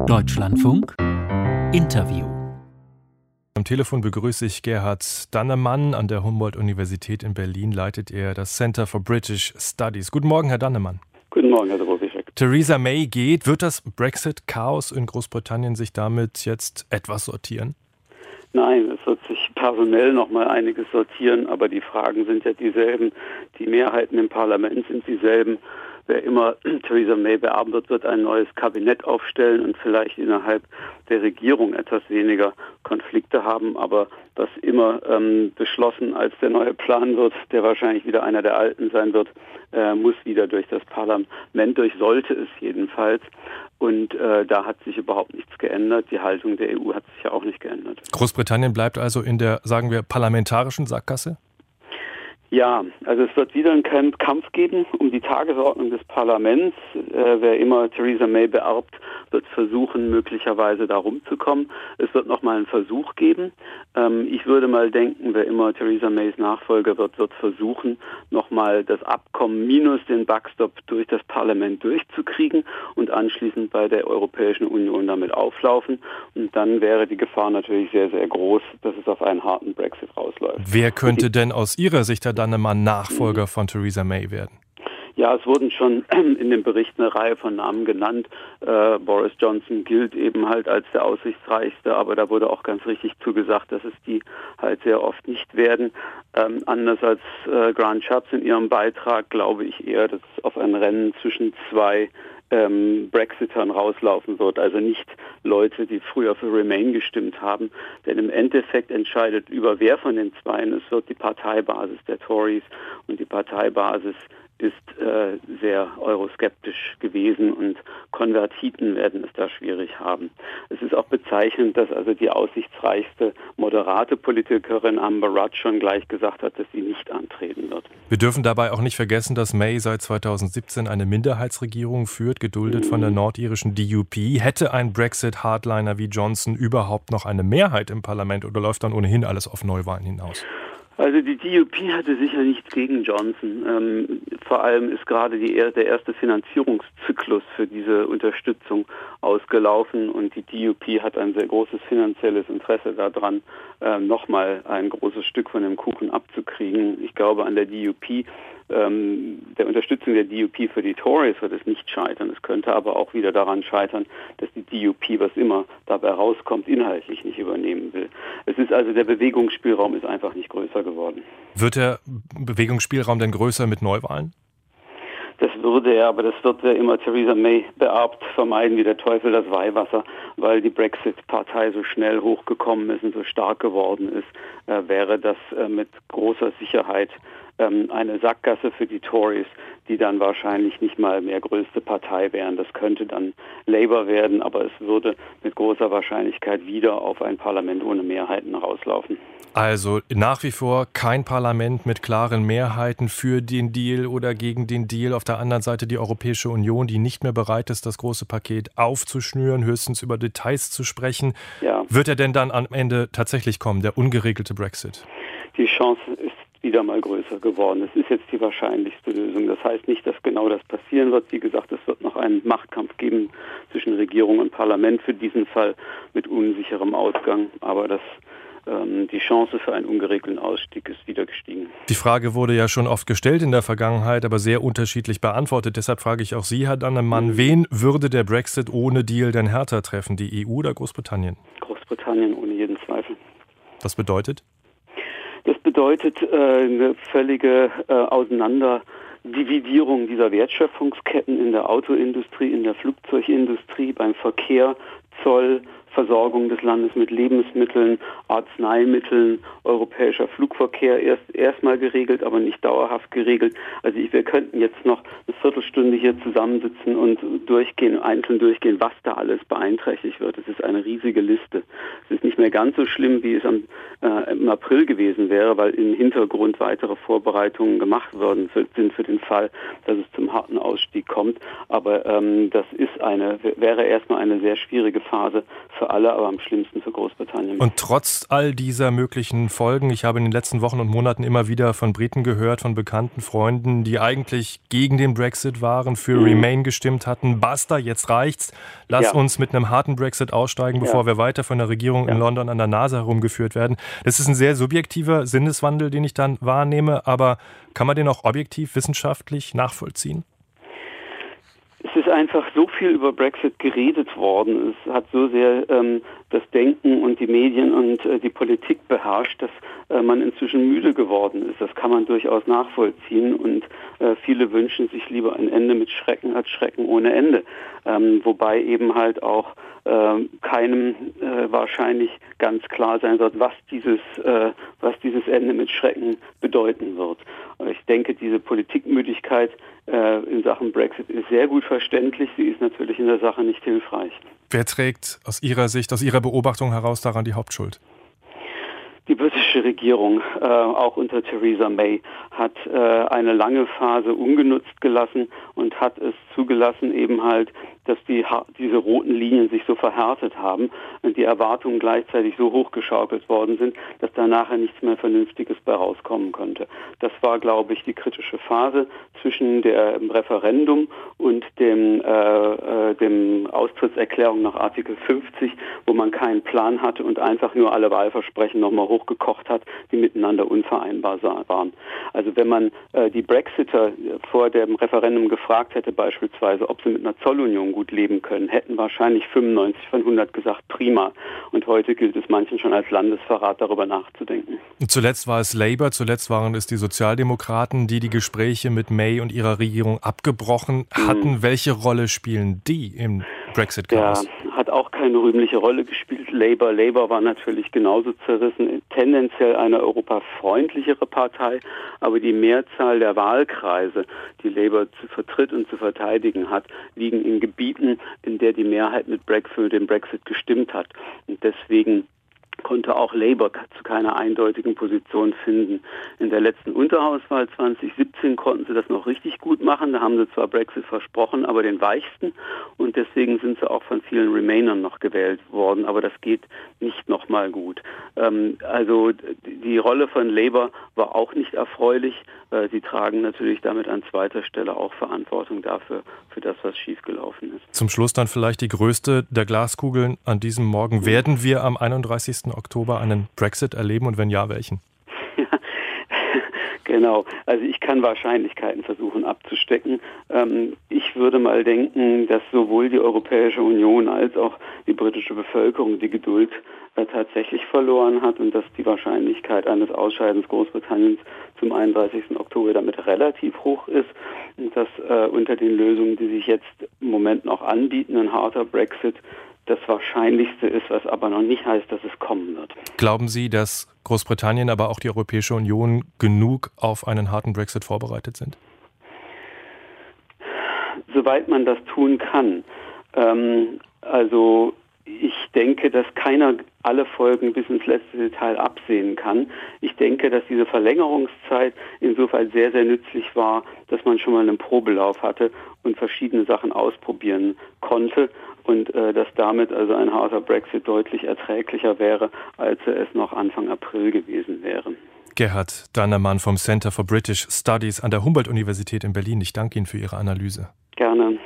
Deutschlandfunk Interview. Am Telefon begrüße ich Gerhard Dannemann. An der Humboldt-Universität in Berlin leitet er das Center for British Studies. Guten Morgen, Herr Dannemann. Guten Morgen, Herr Drobischek. Theresa May geht. Wird das Brexit-Chaos in Großbritannien sich damit jetzt etwas sortieren? Nein, es wird sich personell noch mal einiges sortieren, aber die Fragen sind ja dieselben. Die Mehrheiten im Parlament sind dieselben. Wer immer Theresa May beerben wird ein neues Kabinett aufstellen und vielleicht innerhalb der Regierung etwas weniger Konflikte haben. Aber was immer beschlossen als der neue Plan wird, der wahrscheinlich wieder einer der alten sein wird, muss wieder durch das Parlament durch, sollte es jedenfalls. Und da hat sich überhaupt nichts geändert. Die Haltung der EU hat sich ja auch nicht geändert. Großbritannien bleibt also in der, sagen wir, parlamentarischen Sackgasse? Ja, also es wird wieder einen Kampf geben um die Tagesordnung des Parlaments. Wer immer Theresa May beerbt, wird versuchen, möglicherweise da rumzukommen. Es wird nochmal einen Versuch geben. Ich würde mal denken, wer immer Theresa Mays Nachfolger wird versuchen, nochmal das Abkommen minus den Backstop durch das Parlament durchzukriegen und anschließend bei der Europäischen Union damit auflaufen. Und dann wäre die Gefahr natürlich sehr, sehr groß, dass es auf einen harten Brexit rausläuft. Wer könnte denn aus Ihrer Sicht, Herr Dannemann, Nachfolger von Theresa May werden? Ja, es wurden schon in dem Bericht eine Reihe von Namen genannt. Boris Johnson gilt eben halt als der aussichtsreichste, aber da wurde auch ganz richtig zugesagt, dass es die halt sehr oft nicht werden. Anders als Grant Shapps in ihrem Beitrag glaube ich eher, dass es auf ein Rennen zwischen zwei Brexitern rauslaufen wird, also nicht Leute, die früher für Remain gestimmt haben, denn im Endeffekt entscheidet über wer von den Zweien, es wird die Parteibasis der Tories und die Parteibasis ist sehr euroskeptisch gewesen und Konvertiten werden es da schwierig haben. Es ist auch bezeichnend, dass also die aussichtsreichste moderate Politikerin Amber Rudd schon gleich gesagt hat, dass sie nicht antreten wird. Wir dürfen dabei auch nicht vergessen, dass May seit 2017 eine Minderheitsregierung führt, geduldet von der nordirischen DUP. Hätte ein Brexit-Hardliner wie Johnson überhaupt noch eine Mehrheit im Parlament oder läuft dann ohnehin alles auf Neuwahlen hinaus? Also die DUP hatte sicher nichts gegen Johnson. Vor allem ist gerade der erste Finanzierungszyklus für diese Unterstützung ausgelaufen und die DUP hat ein sehr großes finanzielles Interesse daran, nochmal ein großes Stück von dem Kuchen abzukriegen. Ich glaube, an der DUP, der Unterstützung der DUP für die Tories wird es nicht scheitern. Es könnte aber auch wieder daran scheitern, dass die DUP, was immer dabei rauskommt, inhaltlich nicht übernehmen will. Es ist also, der Bewegungsspielraum ist einfach nicht größer geworden. Wird der Bewegungsspielraum denn größer mit Neuwahlen? Das würde er, aber das wird wer immer Theresa May beerbt, vermeiden wie der Teufel das Weihwasser, weil die Brexit-Partei so schnell hochgekommen ist und so stark geworden ist, wäre das mit großer Sicherheit eine Sackgasse für die Tories, die dann wahrscheinlich nicht mal mehr größte Partei wären. Das könnte dann Labour werden, aber es würde mit großer Wahrscheinlichkeit wieder auf ein Parlament ohne Mehrheiten rauslaufen. Also nach wie vor kein Parlament mit klaren Mehrheiten für den Deal oder gegen den Deal. Auf der anderen Seite die Europäische Union, die nicht mehr bereit ist, das große Paket aufzuschnüren, höchstens über Details zu sprechen. Ja. Wird er denn dann am Ende tatsächlich kommen, der ungeregelte Brexit? Die Chance ist wieder mal größer geworden. Es ist jetzt die wahrscheinlichste Lösung. Das heißt nicht, dass genau das passieren wird. Wie gesagt, es wird noch einen Machtkampf geben zwischen Regierung und Parlament für diesen Fall mit unsicherem Ausgang. Aber die Chance für einen ungeregelten Ausstieg ist wieder gestiegen. Die Frage wurde ja schon oft gestellt in der Vergangenheit, aber sehr unterschiedlich beantwortet. Deshalb frage ich auch Sie, Herr Dannemann, wen würde der Brexit ohne Deal denn härter treffen, die EU oder Großbritannien? Großbritannien ohne jeden Zweifel. Das bedeutet? Das bedeutet eine völlige Auseinanderdividierung dieser Wertschöpfungsketten in der Autoindustrie, in der Flugzeugindustrie, beim Verkehr, Zoll, Versorgung des Landes mit Lebensmitteln, Arzneimitteln, europäischer Flugverkehr erstmal geregelt, aber nicht dauerhaft geregelt. Also wir könnten jetzt noch eine Viertelstunde hier zusammensitzen und einzeln durchgehen, was da alles beeinträchtigt wird. Es ist eine riesige Liste. Es ist nicht mehr ganz so schlimm, wie es im April gewesen wäre, weil im Hintergrund weitere Vorbereitungen gemacht worden sind für den Fall, dass es zum harten Ausstieg kommt. Aber das wäre erstmal eine sehr schwierige Phase für für alle, aber am schlimmsten für Großbritannien. Und trotz all dieser möglichen Folgen, ich habe in den letzten Wochen und Monaten immer wieder von Briten gehört, von bekannten Freunden, die eigentlich gegen den Brexit waren, für Remain gestimmt hatten. Basta, jetzt reicht's. Lass uns mit einem harten Brexit aussteigen, bevor wir weiter von der Regierung in London an der Nase herumgeführt werden. Das ist ein sehr subjektiver Sinneswandel, den ich dann wahrnehme, aber kann man den auch objektiv, wissenschaftlich nachvollziehen? Es ist einfach so viel über Brexit geredet worden. Es hat so sehr das Denken und die Medien und die Politik beherrscht, dass man inzwischen müde geworden ist. Das kann man durchaus nachvollziehen und viele wünschen sich lieber ein Ende mit Schrecken als Schrecken ohne Ende. Wobei eben halt auch keinem wahrscheinlich ganz klar sein wird, was dieses Ende mit Schrecken bedeuten wird. Ich denke, diese Politikmüdigkeit in Sachen Brexit ist sehr gut verständlich. Sie ist natürlich in der Sache nicht hilfreich. Wer trägt aus Ihrer Sicht, aus Ihrer Beobachtung heraus daran die Hauptschuld? Die britische Regierung, auch unter Theresa May, hat eine lange Phase ungenutzt gelassen und hat es zugelassen, eben halt, dass diese roten Linien sich so verhärtet haben und die Erwartungen gleichzeitig so hochgeschaukelt worden sind, dass da nachher nichts mehr Vernünftiges bei rauskommen konnte. Das war, glaube ich, die kritische Phase zwischen dem Referendum und dem Austrittserklärung nach Artikel 50, wo man keinen Plan hatte und einfach nur alle Wahlversprechen nochmal hochgekocht hat, die miteinander unvereinbar waren. Also wenn man die Brexiter vor dem Referendum gefragt hätte, beispielsweise, ob sie mit einer Zollunion gut leben können, hätten wahrscheinlich 95 von 100 gesagt, prima. Und heute gilt es manchen schon als Landesverrat, darüber nachzudenken. Und zuletzt war es Labour, zuletzt waren es die Sozialdemokraten, die Gespräche mit May und ihrer Regierung abgebrochen hatten. Welche Rolle spielen die im Brexit-Chaos? Ja, hat auch keine rühmliche Rolle gespielt. Labour war natürlich genauso zerrissen, tendenziell eine europafreundlichere Partei, aber die Mehrzahl der Wahlkreise, die Labour vertritt und zu verteidigen hat, liegen in Gebieten, in der die Mehrheit für den Brexit gestimmt hat. Und deswegen konnte auch Labour zu keiner eindeutigen Position finden. In der letzten Unterhauswahl 2017 konnten sie das noch richtig gut machen. Da haben sie zwar Brexit versprochen, aber den weichsten. Und deswegen sind sie auch von vielen Remainern noch gewählt worden. Aber das geht nicht nochmal gut. Also die Rolle von Labour war auch nicht erfreulich. Sie tragen natürlich damit an zweiter Stelle auch Verantwortung dafür, für das, was schiefgelaufen ist. Zum Schluss dann vielleicht die größte der Glaskugeln an diesem Morgen. Werden wir am 31. Oktober einen Brexit erleben und wenn ja, welchen? Ja, genau. Also ich kann Wahrscheinlichkeiten versuchen abzustecken. Ich würde mal denken, dass sowohl die Europäische Union als auch die britische Bevölkerung die Geduld tatsächlich verloren hat und dass die Wahrscheinlichkeit eines Ausscheidens Großbritanniens zum 31. Oktober damit relativ hoch ist und dass unter den Lösungen, die sich jetzt im Moment noch anbieten, ein harter Brexit das Wahrscheinlichste ist, was aber noch nicht heißt, dass es kommen wird. Glauben Sie, dass Großbritannien, aber auch die Europäische Union genug auf einen harten Brexit vorbereitet sind? Soweit man das tun kann. Also ich denke, dass keiner alle Folgen bis ins letzte Detail absehen kann. Ich denke, dass diese Verlängerungszeit insofern sehr, sehr nützlich war, dass man schon mal einen Probelauf hatte und verschiedene Sachen ausprobieren konnte und dass damit also ein harter Brexit deutlich erträglicher wäre, als er es noch Anfang April gewesen wäre. Gerhard Dannemann vom Center for British Studies an der Humboldt-Universität in Berlin. Ich danke Ihnen für Ihre Analyse. Gerne.